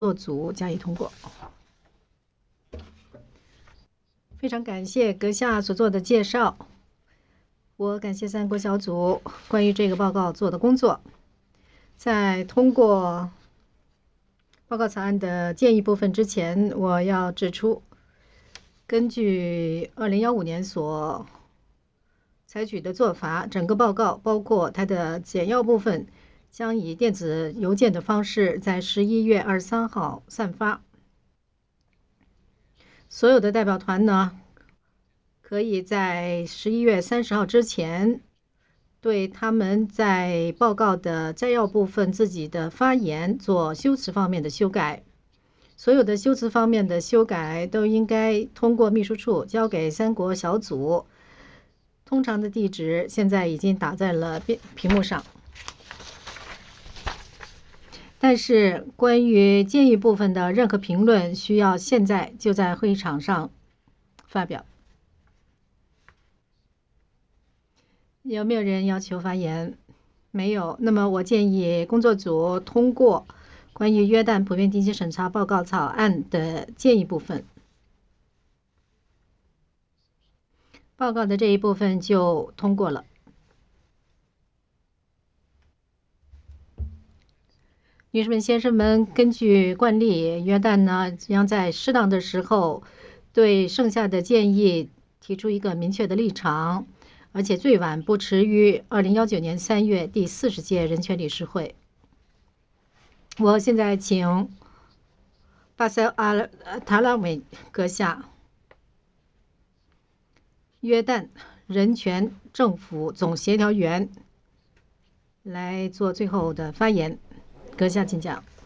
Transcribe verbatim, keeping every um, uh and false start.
作组加以通过。非常感谢阁下所做的介绍，我感谢三国小组关于这个报告做的工作。在通过报告草案的建议部分之前，我要指出，根据二零一五年所采取的做法，整个报告包括它的简要部分，将以电子邮件的方式在十一月二十三号散发。所有的代表团呢，可以在十一月三十号之前，对他们在报告的摘要部分自己的发言做修辞方面的修改。所有的修辞方面的修改都应该通过秘书处交给三国小组。通常的地址现在已经打在了屏幕上。但是关于建议部分的任何评论，需要现在就在会议场上发表。有没有人要求发言？没有。那么我建议工作组通过关于约旦普遍定期审查报告草案的建议部分。报告的这一部分就通过了。女士们、先生们，根据惯例，约旦呢将在适当的时候对剩下的建议提出一个明确的立场，而且最晚不迟于二零一九年三月第四十届人权理事会。我现在请巴塞尔塔拉维阁下，约旦人权政府总协调员来做最后的发言。阁下请讲。